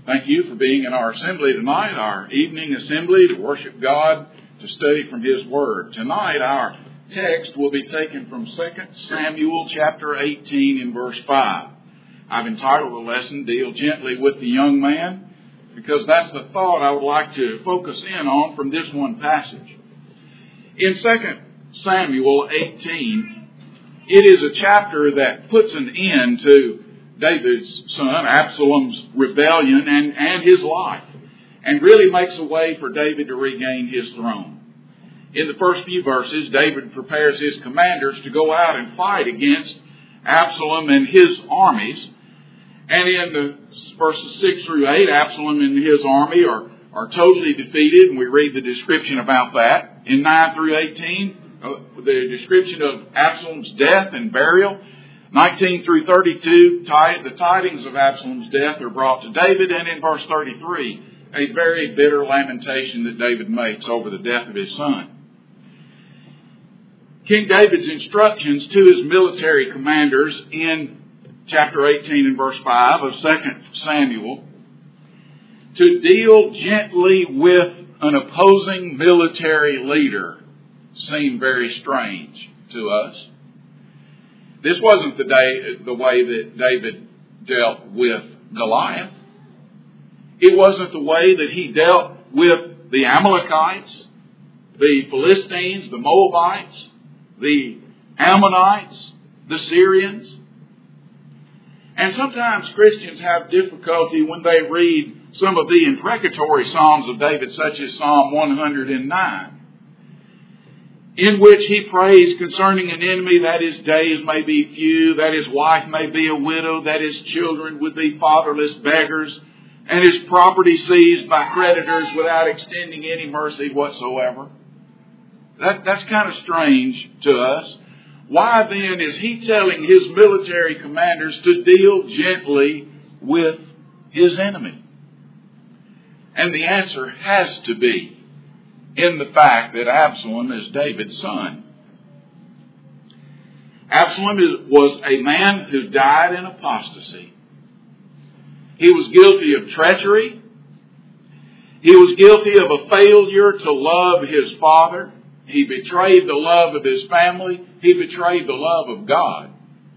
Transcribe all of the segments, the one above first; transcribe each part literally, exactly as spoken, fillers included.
Thank you for being in our assembly tonight, our evening assembly to worship God, to study from His Word. Tonight our text will be taken from Second Samuel chapter eighteen and verse five. I've entitled the lesson, Deal Gently with the Young Man, because that's the thought I would like to focus in on from this one passage. In Second Samuel eighteen, it is a chapter that puts an end to David's son, Absalom's rebellion and, and his life, and really makes a way for David to regain his throne. In the first few verses, David prepares his commanders to go out and fight against Absalom and his armies. And in the verses six through eight, Absalom and his army are, are totally defeated, and we read the description about that. In nine through eighteen, uh, the description of Absalom's death and burial. nineteen through thirty-two, the tidings of Absalom's death are brought to David, and in verse thirty-three, a very bitter lamentation that David makes over the death of his son. King David's instructions to his military commanders in chapter eighteen and verse five of Second Samuel, to deal gently with an opposing military leader, seem very strange to us. This wasn't the day, the way that David dealt with Goliath. It wasn't the way that he dealt with the Amalekites, the Philistines, the Moabites, the Ammonites, the Syrians. And sometimes Christians have difficulty when they read some of the imprecatory Psalms of David, such as Psalm one hundred nine. In which he prays concerning an enemy that his days may be few, that his wife may be a widow, that his children would be fatherless beggars, and his property seized by creditors without extending any mercy whatsoever. That, that's kind of strange to us. Why then is he telling his military commanders to deal gently with his enemy? And the answer has to be in the fact that Absalom is David's son. Absalom is, was a man who died in apostasy. He was guilty of treachery. He was guilty of a failure to love his father. He betrayed the love of his family. He betrayed the love of God.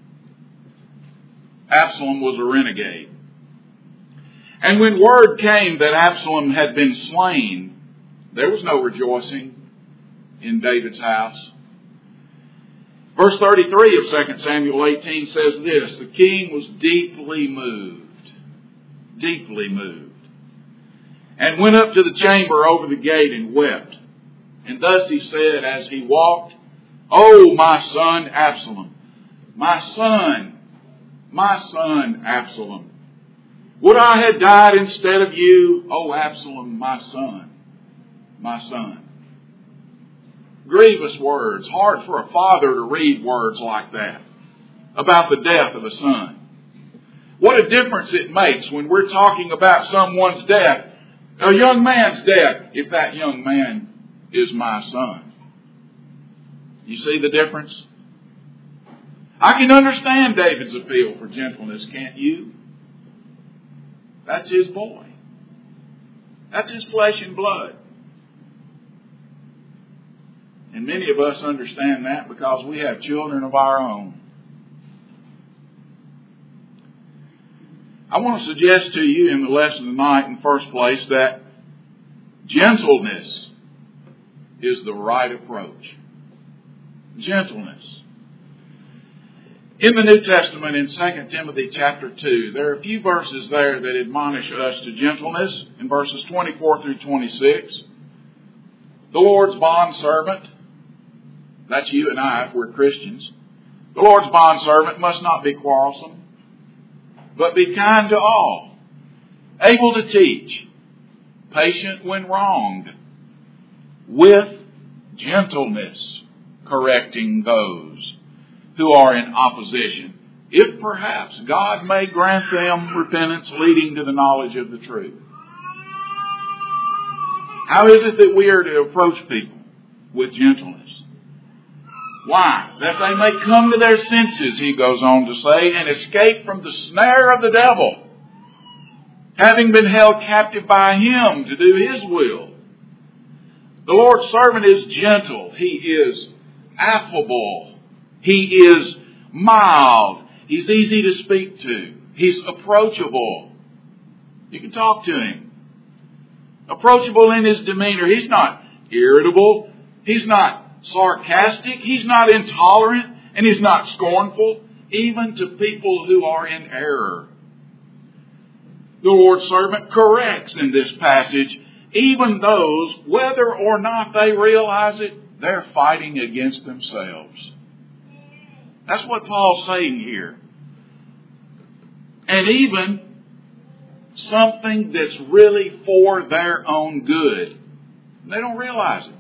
Absalom was a renegade. And when word came that Absalom had been slain, there was no rejoicing in David's house. Verse thirty-three of Second Samuel eighteen says this, the king was deeply moved, deeply moved, and went up to the chamber over the gate and wept. And thus he said as he walked, O my son Absalom, my son, my son Absalom, would I had died instead of you, O Absalom, my son. My son. Grievous words. Hard for a father to read words like that about the death of a son. What a difference it makes when we're talking about someone's death, a young man's death, if that young man is my son. You see the difference? I can understand David's appeal for gentleness, can't you? That's his boy. That's his flesh and blood. And many of us understand that because we have children of our own. I want to suggest to you in the lesson tonight, in the first place, that gentleness is the right approach. Gentleness. In the New Testament, in Second Timothy chapter two, there are a few verses there that admonish us to gentleness. In verses twenty-four through twenty-six, the Lord's bondservant, that's you and I if we're Christians. The Lord's bondservant must not be quarrelsome, but be kind to all, able to teach, patient when wronged, with gentleness correcting those who are in opposition, if perhaps God may grant them repentance leading to the knowledge of the truth. How is it that we are to approach people? With gentleness. Why? That they may come to their senses, he goes on to say, and escape from the snare of the devil. having been held captive by Him to do His will. The Lord's servant is gentle. He is affable. He is mild. He's easy to speak to. He's approachable. You can talk to Him. Approachable in His demeanor. He's not irritable. He's not sarcastic. He's not intolerant. And He's not scornful, even to people who are in error. The Lord's servant corrects in this passage even those, whether or not they realize it, they're fighting against themselves. That's what Paul's saying here. And even something that's really for their own good. They don't realize it.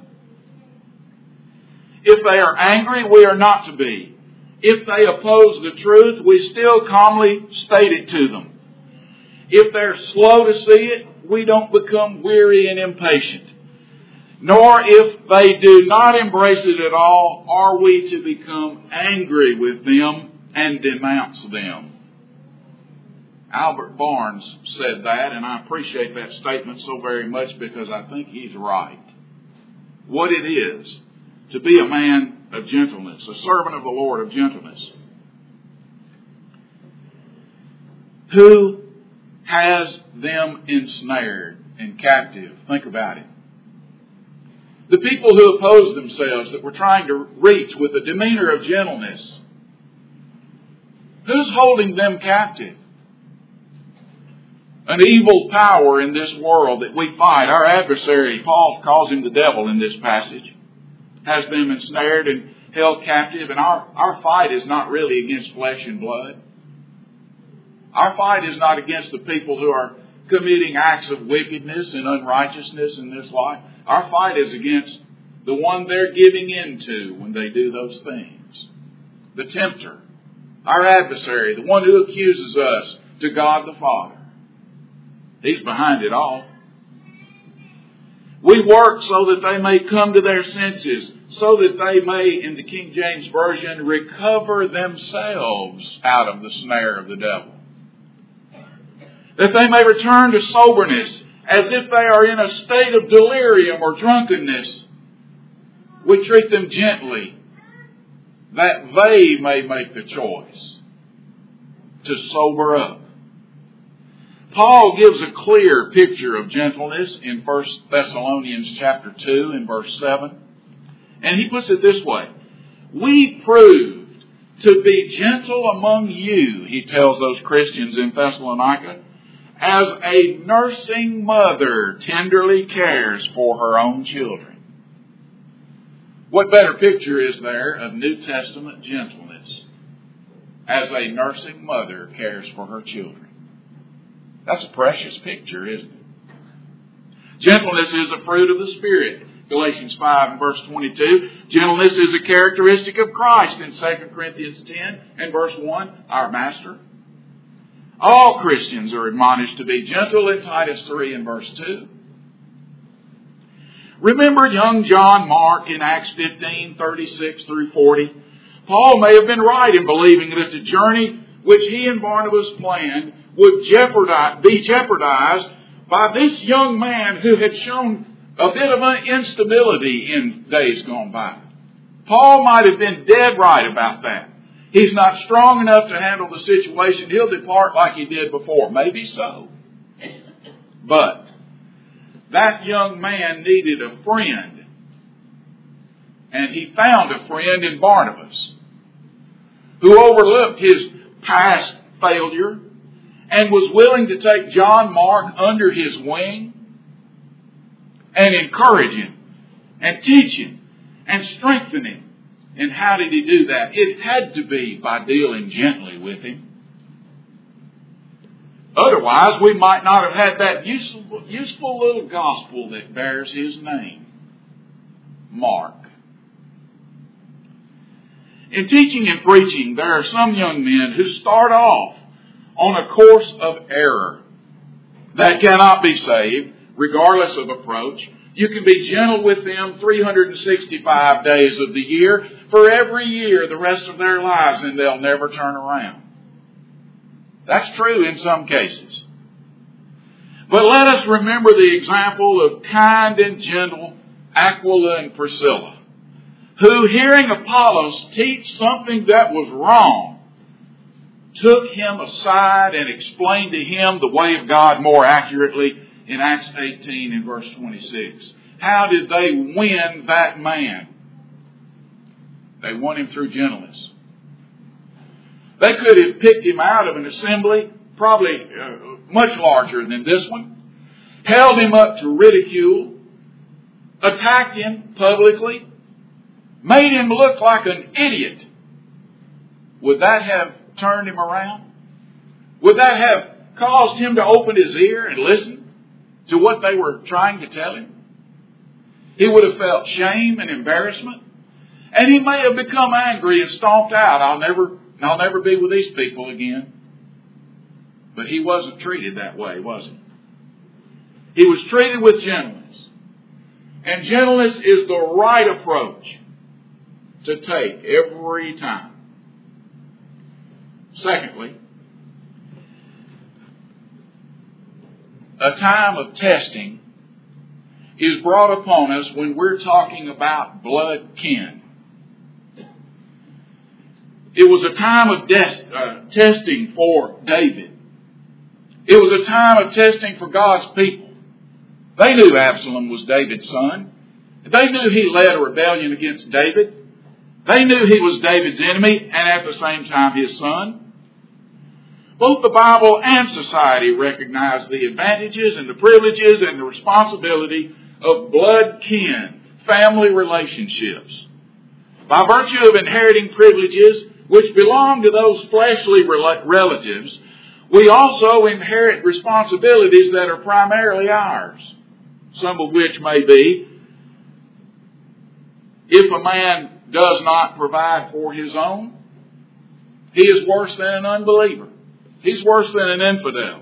If they are angry, we are not to be. If they oppose the truth, we still calmly state it to them. If they're slow to see it, we don't become weary and impatient. Nor if they do not embrace it at all, are we to become angry with them and denounce them. Albert Barnes said that, and I appreciate that statement so very much because I think he's right. What it is to be a man of gentleness, a servant of the Lord of gentleness. Who has them ensnared and captive? Think about it. The people who oppose themselves that we're trying to reach with a demeanor of gentleness. Who's holding them captive? An evil power in this world that we fight. Our adversary, Paul calls him the devil in this passage, has them ensnared and held captive. And our, our fight is not really against flesh and blood. Our fight is not against the people who are committing acts of wickedness and unrighteousness in this life. Our fight is against the one they're giving in to when they do those things. The tempter, our adversary, the one who accuses us to God the Father. He's behind it all. We work so that they may come to their senses, so that they may, in the King James Version, recover themselves out of the snare of the devil. That they may return to soberness, as if they are in a state of delirium or drunkenness. We treat them gently, that they may make the choice to sober up. Paul gives a clear picture of gentleness in First Thessalonians chapter two and verse seven. And he puts it this way. We proved to be gentle among you, he tells those Christians in Thessalonica, as a nursing mother tenderly cares for her own children. What better picture is there of New Testament gentleness? As a nursing mother cares for her children. That's a precious picture, isn't it? Gentleness is a fruit of the Spirit. Galatians five and verse twenty-two. Gentleness is a characteristic of Christ in Second Corinthians ten and verse one, our Master. All Christians are admonished to be gentle in Titus three and verse two. Remember young John Mark in Acts fifteen, thirty-six through forty. Paul may have been right in believing that the journey which he and Barnabas planned would jeopardize, be jeopardized by this young man who had shown a bit of an instability in days gone by. Paul might have been dead right about that. He's not strong enough to handle the situation. He'll depart like he did before. Maybe so. But that young man needed a friend. And he found a friend in Barnabas, who overlooked his past failure and was willing to take John Mark under his wing and encourage him and teach him and strengthen him. And how did he do that? It had to be by dealing gently with him. Otherwise, we might not have had that useful, useful little gospel that bears his name, Mark. In teaching and preaching, there are some young men who start off on a course of error that cannot be saved, regardless of approach. You can be gentle with them three hundred sixty-five days of the year, for every year, the rest of their lives, and they'll never turn around. That's true in some cases. But let us remember the example of kind and gentle Aquila and Priscilla, who, hearing Apollos teach something that was wrong, took him aside and explained to him the way of God more accurately in Acts eighteen and verse twenty-six. How did they win that man? They won him through gentleness. They could have picked him out of an assembly, probably uh, much larger than this one, held him up to ridicule, attacked him publicly, made him look like an idiot. Would that have turned him around? Would that have caused him to open his ear and listen to what they were trying to tell him? He would have felt shame and embarrassment, and he may have become angry and stomped out. I'll never, I'll never be with these people again. But he wasn't treated that way, was he? He was treated with gentleness. And gentleness is the right approach to take every time. Secondly, a time of testing is brought upon us when we're talking about blood kin. It was a time of des- uh, testing for David. It was a time of testing for God's people. They knew Absalom was David's son. They knew he led a rebellion against David. They knew he was David's enemy and at the same time his son. Both the Bible and society recognize the advantages and the privileges and the responsibility of blood kin, family relationships. By virtue of inheriting privileges which belong to those fleshly relatives, we also inherit responsibilities that are primarily ours. Some of which may be, if a man does not provide for his own, he is worse than an unbeliever. He's worse than an infidel.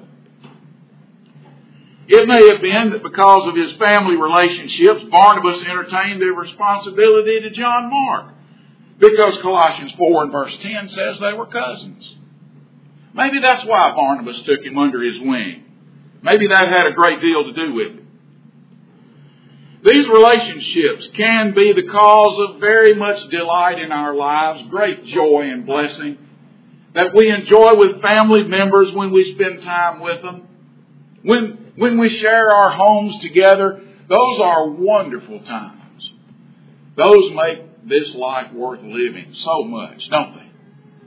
It may have been that because of his family relationships, Barnabas entertained the responsibility to John Mark, because Colossians four and verse ten says they were cousins. Maybe that's why Barnabas took him under his wing. Maybe that had a great deal to do with it. These relationships can be the cause of very much delight in our lives, great joy and blessing that we enjoy with family members when we spend time with them. When, when we share our homes together, those are wonderful times. Those make this life worth living so much, don't they?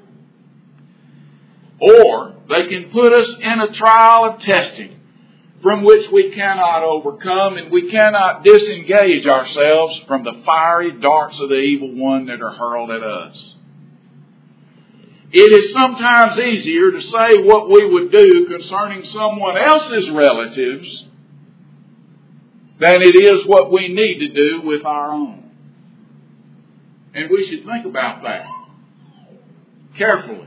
Or they can put us in a trial of testing from which we cannot overcome, and we cannot disengage ourselves from the fiery darts of the evil one that are hurled at us. It is sometimes easier to say what we would do concerning someone else's relatives than it is what we need to do with our own. And we should think about that carefully.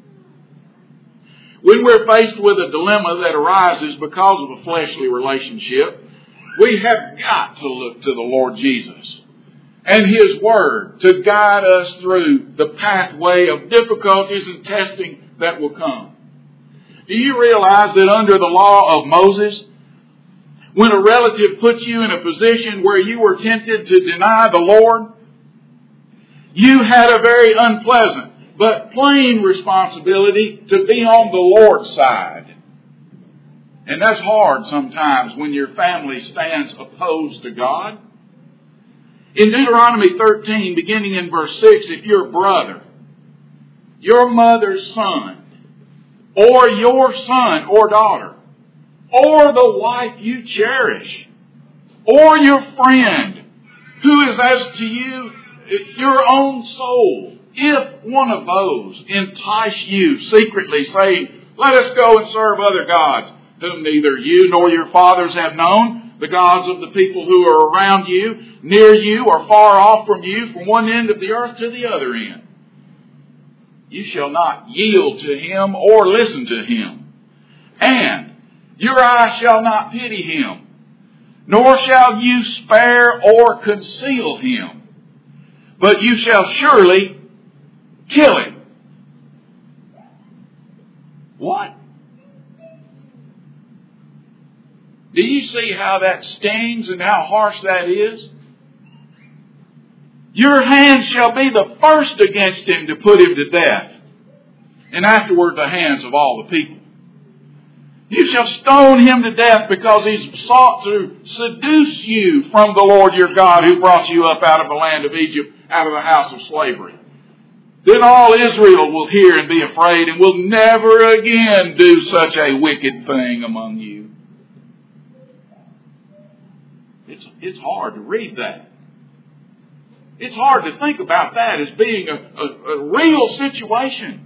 When we're faced with a dilemma that arises because of a fleshly relationship, we have got to look to the Lord Jesus and His Word to guide us through the pathway of difficulties and testing that will come. Do you realize that under the law of Moses, when a relative puts you in a position where you were tempted to deny the Lord, you had a very unpleasant but plain responsibility to be on the Lord's side. And that's hard sometimes when your family stands opposed to God. In Deuteronomy thirteen, beginning in verse six, if your brother, your mother's son, or your son or daughter, or the wife you cherish, or your friend, who is as to you your own soul, if one of those entice you secretly, saying, let us go and serve other gods, whom neither you nor your fathers have known, the gods of the people who are around you, near you, or far off from you, from one end of the earth to the other end, you shall not yield to him or listen to him. And your eye shall not pity him, nor shall you spare or conceal him, but you shall surely kill him. What? Do you see how that stings and how harsh that is? Your hand shall be the first against him to put him to death, and afterward the hands of all the people. You shall stone him to death because he's sought to seduce you from the Lord your God who brought you up out of the land of Egypt, out of the house of slavery. Then all Israel will hear and be afraid and will never again do such a wicked thing among you. It's, it's hard to read that. It's hard to think about that as being a, a, a real situation.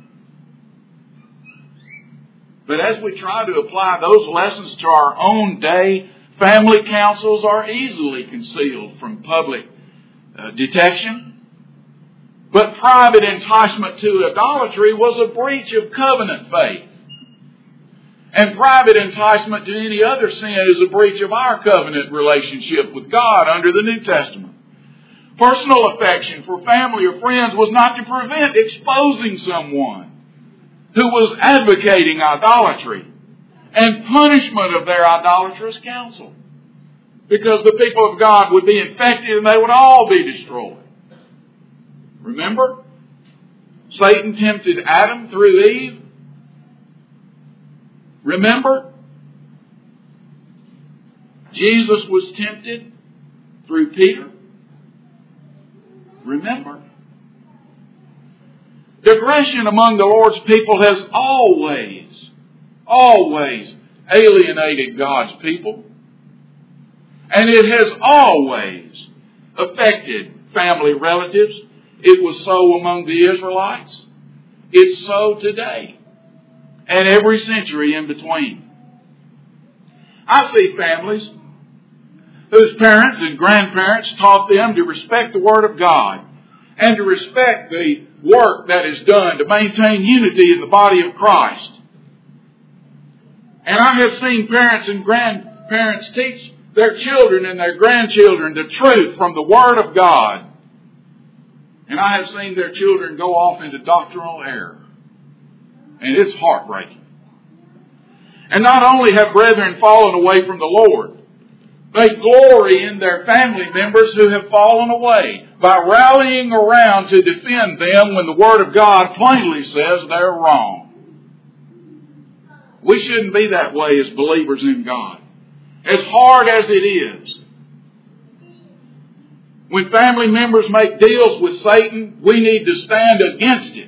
But as we try to apply those lessons to our own day, family councils are easily concealed from public uh, detection. But private enticement to idolatry was a breach of covenant faith. And private enticement to any other sin is a breach of our covenant relationship with God under the New Testament. Personal affection for family or friends was not to prevent exposing someone who was advocating idolatry and punishment of their idolatrous counsel, because the people of God would be infected and they would all be destroyed. Remember? Satan tempted Adam through Eve. Remember? Jesus was tempted through Peter. Remember? Digression among the Lord's people has always, always alienated God's people. And it has always affected family relatives. It was so among the Israelites. It's so today. And every century in between. I see families whose parents and grandparents taught them to respect the Word of God and to respect the work that is done to maintain unity in the body of Christ. And I have seen parents and grandparents teach their children and their grandchildren the truth from the Word of God. And I have seen their children go off into doctrinal error. And it's heartbreaking. And not only have brethren fallen away from the Lord, they glory in their family members who have fallen away by rallying around to defend them when the Word of God plainly says they're wrong. We shouldn't be that way as believers in God. As hard as it is. When family members make deals with Satan, we need to stand against it.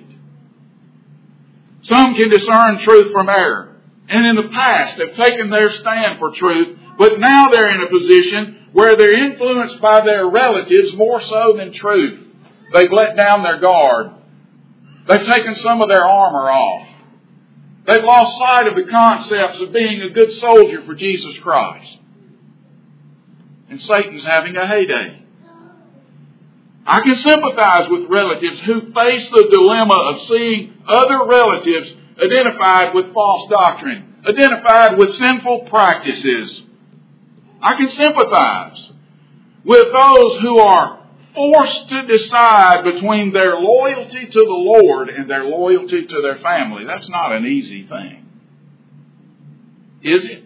Some can discern truth from error, and in the past have taken their stand for truth, but now they're in a position where they're influenced by their relatives more so than truth. They've let down their guard. They've taken some of their armor off. They've lost sight of the concepts of being a good soldier for Jesus Christ. And Satan's having a heyday. I can sympathize with relatives who face the dilemma of seeing other relatives identified with false doctrine, identified with sinful practices. I can sympathize with those who are forced to decide between their loyalty to the Lord and their loyalty to their family. That's not an easy thing. Is it?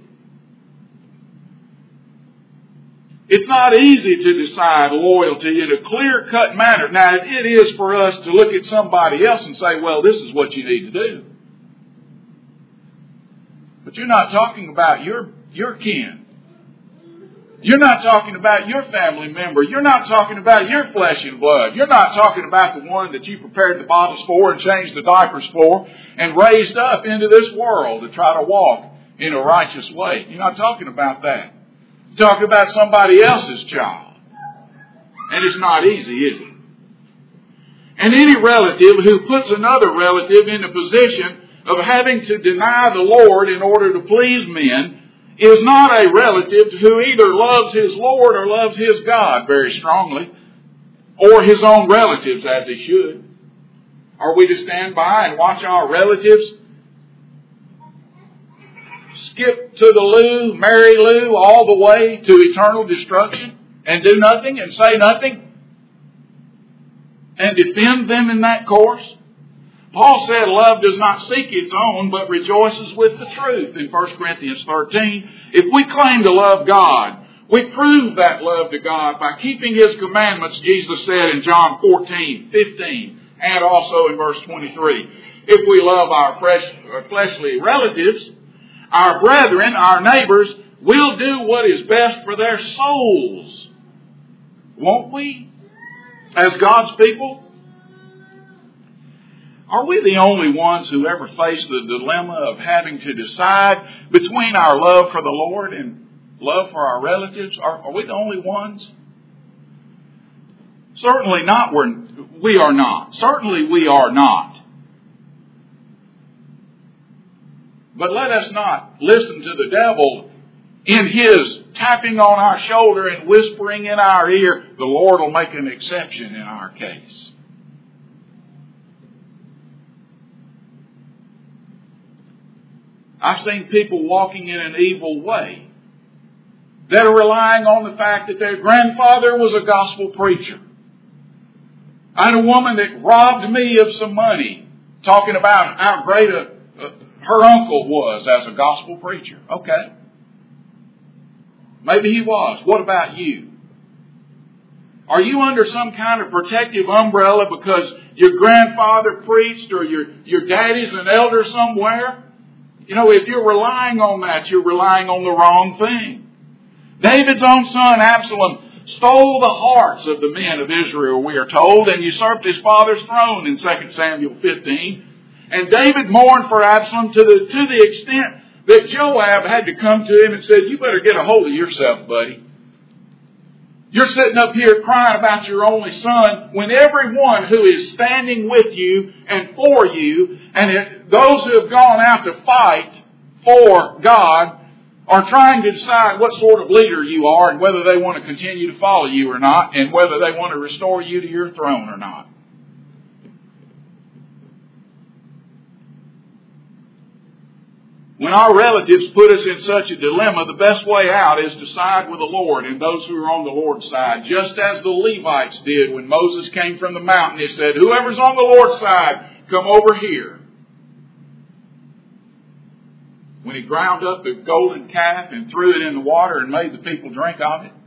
It's not easy to decide loyalty in a clear-cut manner. Now, it is for us to look at somebody else and say, well, this is what you need to do. But you're not talking about your, your kin. You're not talking about your family member. You're not talking about your flesh and blood. You're not talking about the one that you prepared the bottles for and changed the diapers for and raised up into this world to try to walk in a righteous way. You're not talking about that. You're talking about somebody else's child. And it's not easy, is it? And any relative who puts another relative in a position of having to deny the Lord in order to please men is not a relative who either loves his Lord or loves his God very strongly, or his own relatives as he should. Are we to stand by and watch our relatives skip to the loo, marry Lou, all the way to eternal destruction and do nothing and say nothing and defend them in that course? Paul said love does not seek its own, but rejoices with the truth in First Corinthians thirteen. If we claim to love God, we prove that love to God by keeping His commandments, Jesus said in John fourteen, fifteen, and also in verse twenty-three. If we love our fresh, fleshly relatives, our brethren, our neighbors, we'll do what is best for their souls. Won't we? As God's people? Are we the only ones who ever face the dilemma of having to decide between our love for the Lord and love for our relatives? Are, are we the only ones? Certainly not. We're, we are not. Certainly we are not. But let us not listen to the devil in his tapping on our shoulder and whispering in our ear, the Lord will make an exception in our case. I've seen people walking in an evil way that are relying on the fact that their grandfather was a gospel preacher. I had a woman that robbed me of some money, talking about how great a, a, her uncle was as a gospel preacher. Okay. Maybe he was. What about you? Are you under some kind of protective umbrella because your grandfather preached or your, your daddy's an elder somewhere? You know, if you're relying on that, you're relying on the wrong thing. David's own son, Absalom, stole the hearts of the men of Israel, we are told, and usurped his father's throne in Second Samuel fifteen. And David mourned for Absalom to the, to the extent that Joab had to come to him and said, you better get a hold of yourself, buddy. You're sitting up here crying about your only son when everyone who is standing with you and for you, and it, those who have gone out to fight for God, are trying to decide what sort of leader you are and whether they want to continue to follow you or not, and whether they want to restore you to your throne or not. When our relatives put us in such a dilemma, the best way out is to side with the Lord and those who are on the Lord's side. Just as the Levites did when Moses came from the mountain. He said, whoever's on the Lord's side, come over here. When he ground up the golden calf and threw it in the water and made the people drink of it.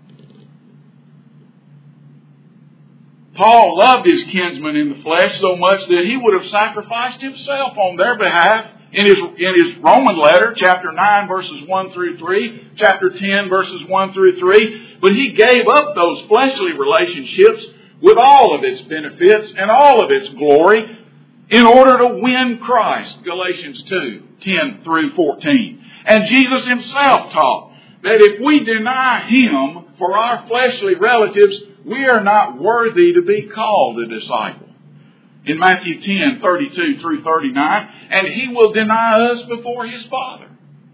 Paul loved his kinsmen in the flesh so much that he would have sacrificed himself on their behalf. In his, in his Roman letter, chapter nine, verses one through three, chapter ten, verses one through three, but he gave up those fleshly relationships with all of its benefits and all of its glory in order to win Christ, Galatians two, ten through fourteen. And Jesus himself taught that if we deny Him for our fleshly relatives, we are not worthy to be called a disciple. In Matthew ten, thirty-two through thirty-nine, and He will deny us before His Father.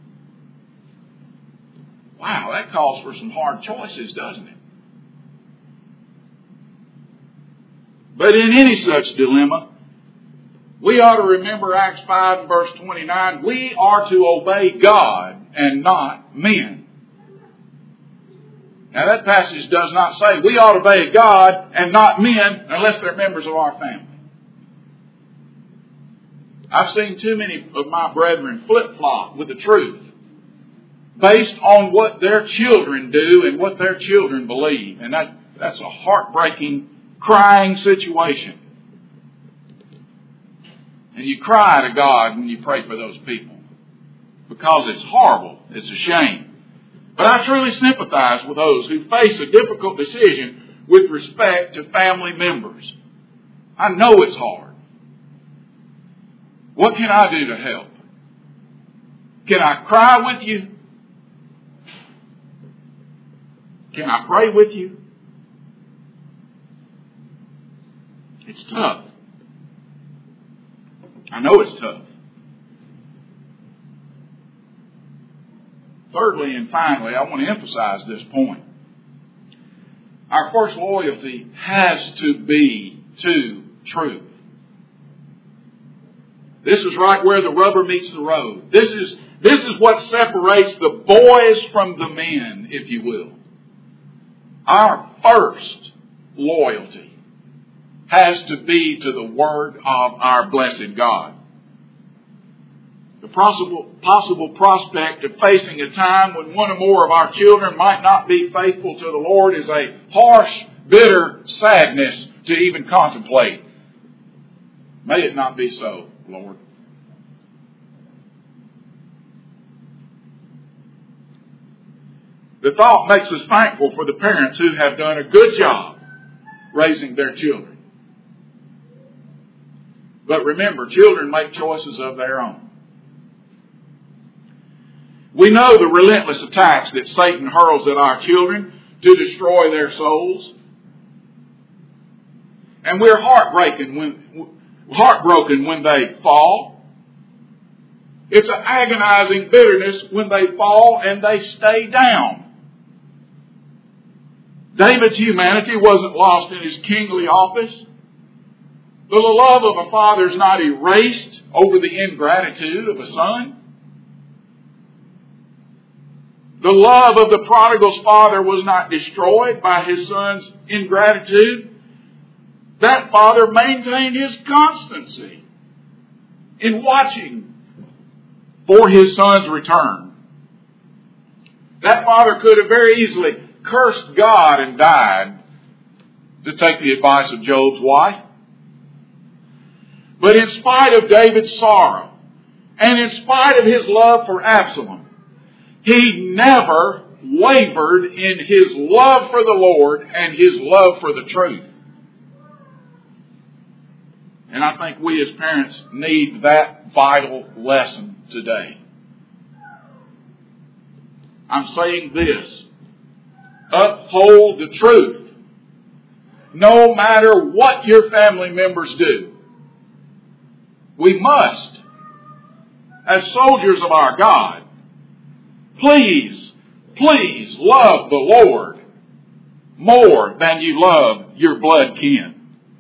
Wow, that calls for some hard choices, doesn't it? But in any such dilemma, we ought to remember Acts five and verse twenty-nine. We are to obey God and not men. Now that passage does not say we ought to obey God and not men unless they're members of our family. I've seen too many of my brethren flip-flop with the truth based on what their children do and what their children believe. And that, that's a heartbreaking, crying situation. And you cry to God when you pray for those people because it's horrible. It's a shame. But I truly sympathize with those who face a difficult decision with respect to family members. I know it's hard. What can I do to help? Can I cry with you? Can I pray with you? It's tough. I know it's tough. Thirdly and finally, I want to emphasize this point. Our first loyalty has to be to truth. This is right where the rubber meets the road. This is, this is what separates the boys from the men, if you will. Our first loyalty has to be to the Word of our blessed God. The possible, possible prospect of facing a time when one or more of our children might not be faithful to the Lord is a harsh, bitter sadness to even contemplate. May it not be so, Lord. The thought makes us thankful for the parents who have done a good job raising their children. But remember, children make choices of their own. We know the relentless attacks that Satan hurls at our children to destroy their souls. And we're heartbroken when, heartbroken when they fall. It's an agonizing bitterness when they fall and they stay down. David's humanity wasn't lost in his kingly office. The love of a father is not erased over the ingratitude of a son. The love of the prodigal's father was not destroyed by his son's ingratitude. That father maintained his constancy in watching for his son's return. That father could have very easily cursed God and died, to take the advice of Job's wife. But in spite of David's sorrow, and in spite of his love for Absalom, he never wavered in his love for the Lord and his love for the truth. And I think we as parents need that vital lesson today. I'm saying this: uphold the truth, no matter what your family members do. We must, as soldiers of our God, please, please love the Lord more than you love your blood kin.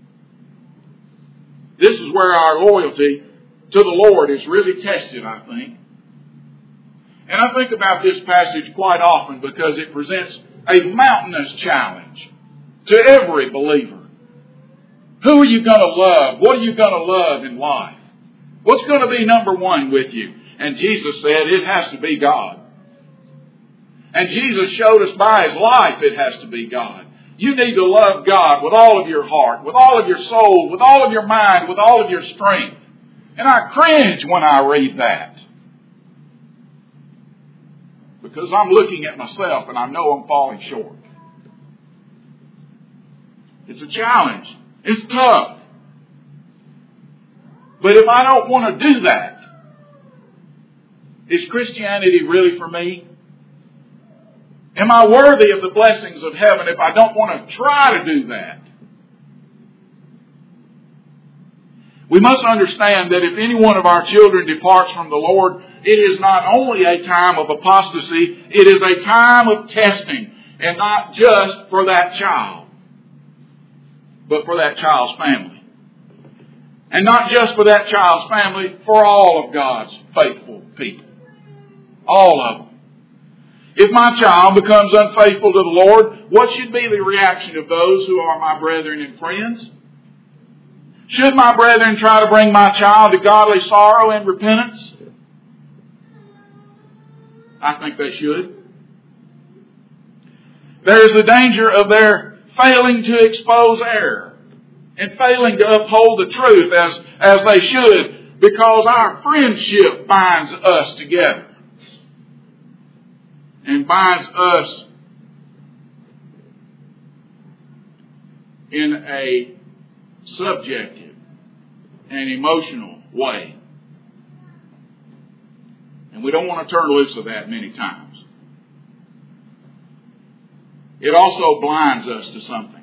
This is where our loyalty to the Lord is really tested, I think. And I think about this passage quite often because it presents a mountainous challenge to every believer. Who are you going to love? What are you going to love in life? What's going to be number one with you? And Jesus said it has to be God. And Jesus showed us by His life it has to be God. You need to love God with all of your heart, with all of your soul, with all of your mind, with all of your strength. And I cringe when I read that. Because I'm looking at myself and I know I'm falling short. It's a challenge. It's tough. But if I don't want to do that, is Christianity really for me? Am I worthy of the blessings of heaven if I don't want to try to do that? We must understand that if any one of our children departs from the Lord, it is not only a time of apostasy, it is a time of testing. And not just for that child, but for that child's family. And not just for that child's family, for all of God's faithful people. All of them. If my child becomes unfaithful to the Lord, what should be the reaction of those who are my brethren and friends? Should my brethren try to bring my child to godly sorrow and repentance? I think they should. There is the danger of their failing to expose error and failing to uphold the truth as, as they should, because our friendship binds us together. And binds us in a subjective and emotional way. And we don't want to turn loose of that many times. It also blinds us to something.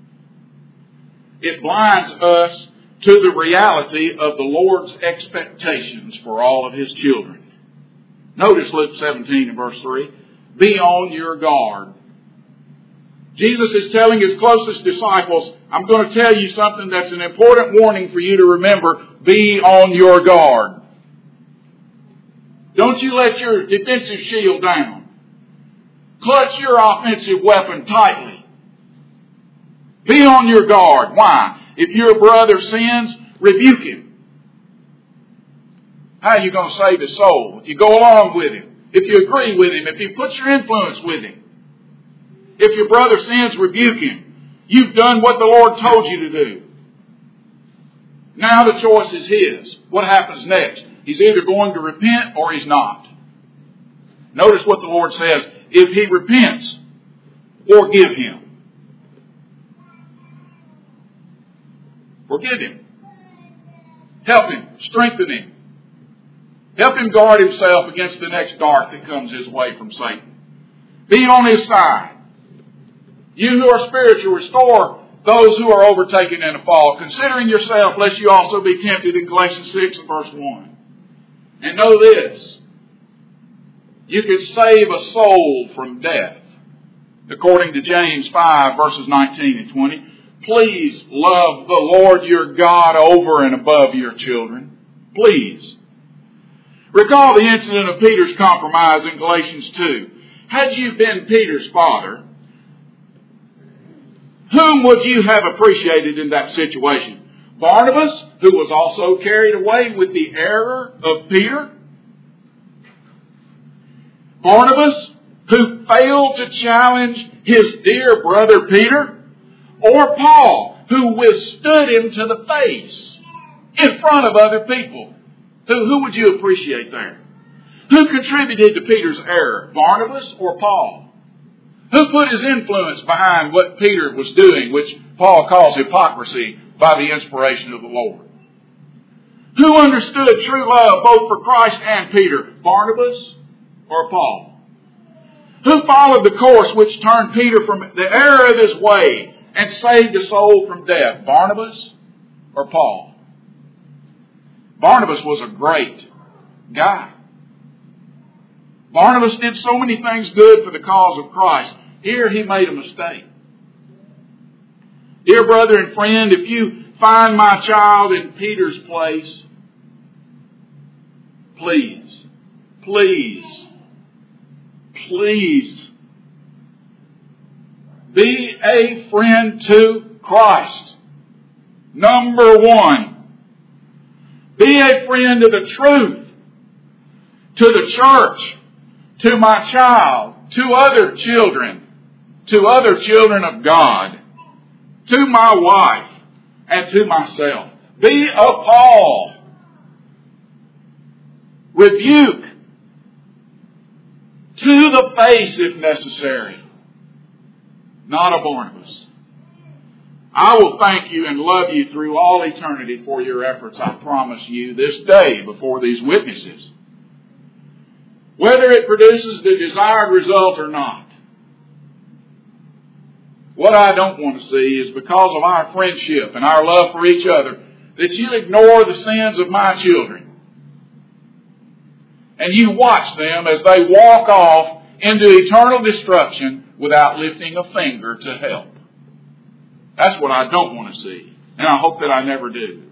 It blinds us to the reality of the Lord's expectations for all of His children. Notice Luke seventeen and verse three. Be on your guard. Jesus is telling His closest disciples, I'm going to tell you something that's an important warning for you to remember. Be on your guard. Don't you let your defensive shield down. Clutch your offensive weapon tightly. Be on your guard. Why? If your brother sins, rebuke him. How are you going to save his soul? If you go along with him. If you agree with him. If you put your influence with him. If your brother sins, rebuke him. You've done what the Lord told you to do. Now the choice is his. What happens next? He's either going to repent or he's not. Notice what the Lord says. If he repents, forgive him. Forgive him. Help him. Strengthen him. Help him guard himself against the next dart that comes his way from Satan. Be on his side. You who are spiritual, restore those who are overtaken in a fall, considering yourself, lest you also be tempted, in Galatians six and verse one. And know this, you can save a soul from death, according to James five, verses nineteen and twenty. Please love the Lord your God over and above your children. Please. Recall the incident of Peter's compromise in Galatians two. Had you been Peter's father, whom would you have appreciated in that situation? Barnabas, who was also carried away with the error of Peter? Barnabas, who failed to challenge his dear brother Peter? Or Paul, who withstood him to the face in front of other people? Who, who would you appreciate there? Who contributed to Peter's error? Barnabas or Paul? Who put his influence behind what Peter was doing, which Paul calls hypocrisy, by the inspiration of the Lord? Who understood true love both for Christ and Peter? Barnabas or Paul? Who followed the course which turned Peter from the error of his way and saved a soul from death? Barnabas or Paul? Barnabas was a great guy. Barnabas did so many things good for the cause of Christ. Here he made a mistake. Dear brother and friend, if you find my child in Peter's place, please, please, please be a friend to Christ. Number one, be a friend of the truth, to the church, to my child, to other children, to other children of God, to my wife, and to myself. Be a Paul. Rebuke to the face if necessary. Not a Barnabas. I will thank you and love you through all eternity for your efforts, I promise you, this day before these witnesses. Whether it produces the desired result or not. What I don't want to see is, because of our friendship and our love for each other, that you ignore the sins of my children. And you watch them as they walk off into eternal destruction without lifting a finger to help. That's what I don't want to see. And I hope that I never do.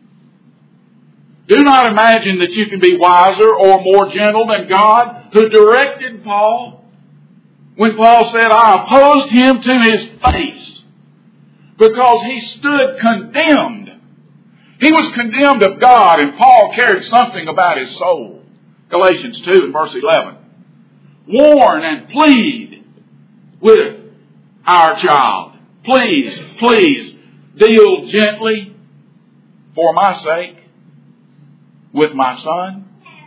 Do not imagine that you can be wiser or more gentle than God, who directed Paul when Paul said, I opposed him to his face because he stood condemned. He was condemned of God, and Paul cared something about his soul. Galatians two and verse eleven. Warn and plead with our child. Please, please deal gently for my sake with my son.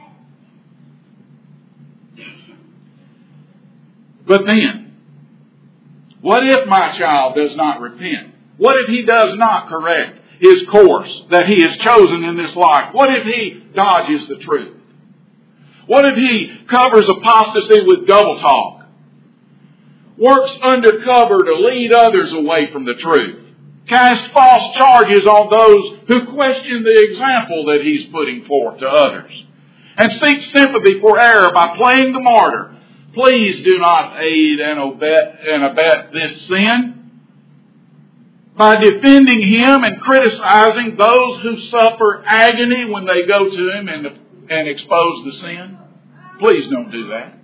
But then, what if my child does not repent? What if he does not correct his course that he has chosen in this life? What if he dodges the truth? What if he covers apostasy with double talk? Works undercover to lead others away from the truth? Cast false charges on those who question the example that he's putting forth to others? And seek sympathy for error by playing the martyr? Please do not aid and abet, and abet this sin by defending him and criticizing those who suffer agony when they go to him and, and expose the sin. Please don't do that.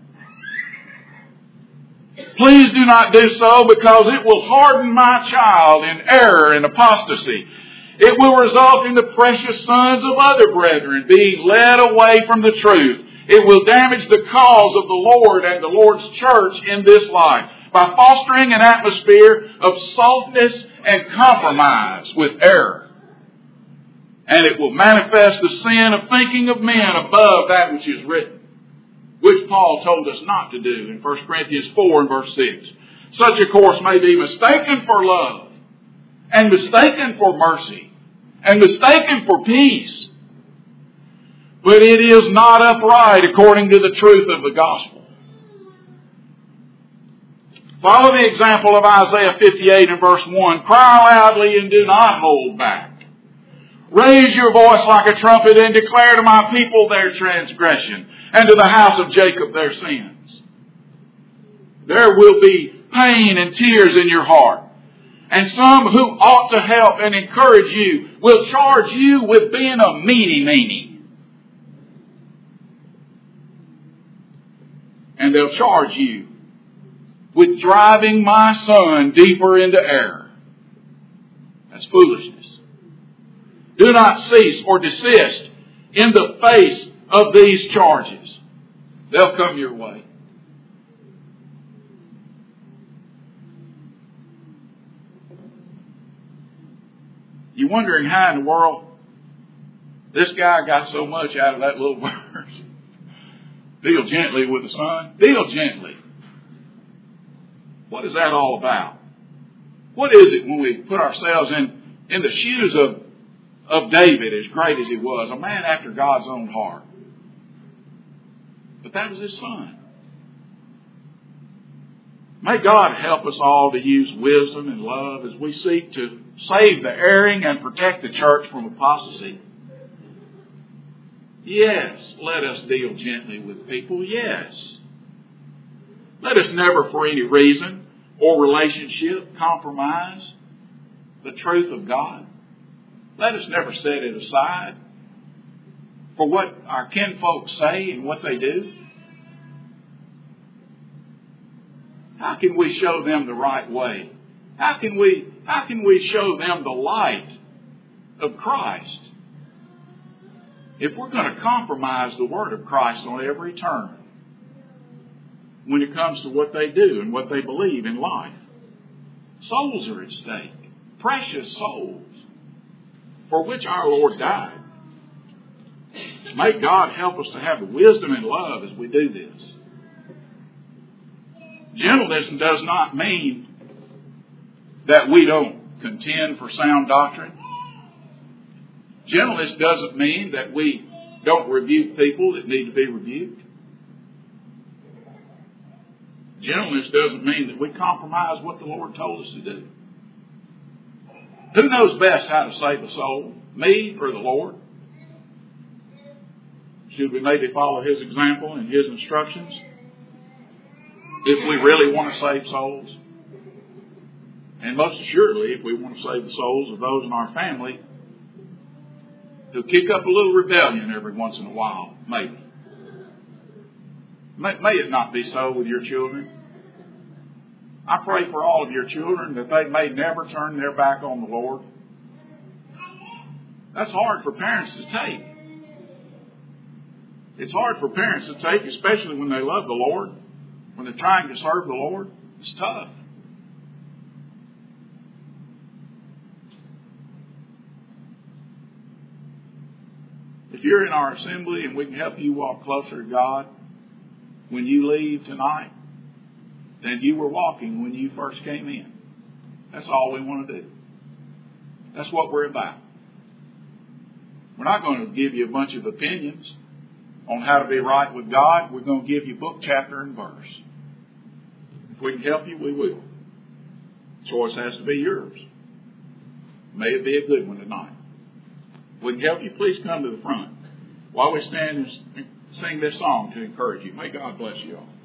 Please do not do so, because it will harden my child in error and apostasy It will result in the precious sons of other brethren being led away from the truth. It will damage the cause of the Lord and the Lord's church in this life by fostering an atmosphere of softness and compromise with error. And it will manifest the sin of thinking of men above that which is written, which Paul told us not to do in First Corinthians four and verse six. Such a course may be mistaken for love, and mistaken for mercy, and mistaken for peace. But it is not upright according to the truth of the gospel. Follow the example of Isaiah fifty-eight and verse one. Cry loudly and do not hold back. Raise your voice like a trumpet and declare to my people their transgression, and to the house of Jacob their sins. There will be pain and tears in your heart. And some who ought to help and encourage you will charge you with being a meanie-meanie. And they'll charge you with driving my son deeper into error. That's foolishness. Do not cease or desist in the face of these charges. They'll come your way. You're wondering how in the world this guy got so much out of that little verse. Deal gently with the son. Deal gently. What is that all about? What is it when we put ourselves in, in the shoes of, of David, as great as he was, a man after God's own heart? But that was his son. May God help us all to use wisdom and love as we seek to save the erring and protect the church from apostasy. Yes, let us deal gently with people. Yes. Let us never for any reason or relationship compromise the truth of God. Let us never set it aside for what our kinfolk say and what they do. How can we show them the right way? How can we, how can we show them the light of Christ if we're going to compromise the Word of Christ on every turn when it comes to what they do and what they believe in life? Souls are at stake. Precious souls for which our Lord died. May God help us to have the wisdom and love as we do this. Gentleness does not mean that we don't contend for sound doctrine. Gentleness doesn't mean that we don't rebuke people that need to be rebuked. Gentleness doesn't mean that we compromise what the Lord told us to do. Who knows best how to save a soul? Me or the Lord? Should we maybe follow His example and His instructions if we really want to save souls? And most assuredly, if we want to save the souls of those in our family who kick up a little rebellion every once in a while, maybe. May, may it not be so with your children. I pray for all of your children that they may never turn their back on the Lord. That's hard for parents to take. It's hard for parents to take, especially when they love the Lord, when they're trying to serve the Lord. It's tough. If you're in our assembly and we can help you walk closer to God when you leave tonight than you were walking when you first came in, that's all we want to do. That's what we're about. We're not going to give you a bunch of opinions on how to be right with God. We're going to give you book, chapter, and verse. If we can help you, we will. The choice has to be yours. May it be a good one tonight. If we can help you, please come to the front while we stand and sing this song to encourage you. May God bless you all.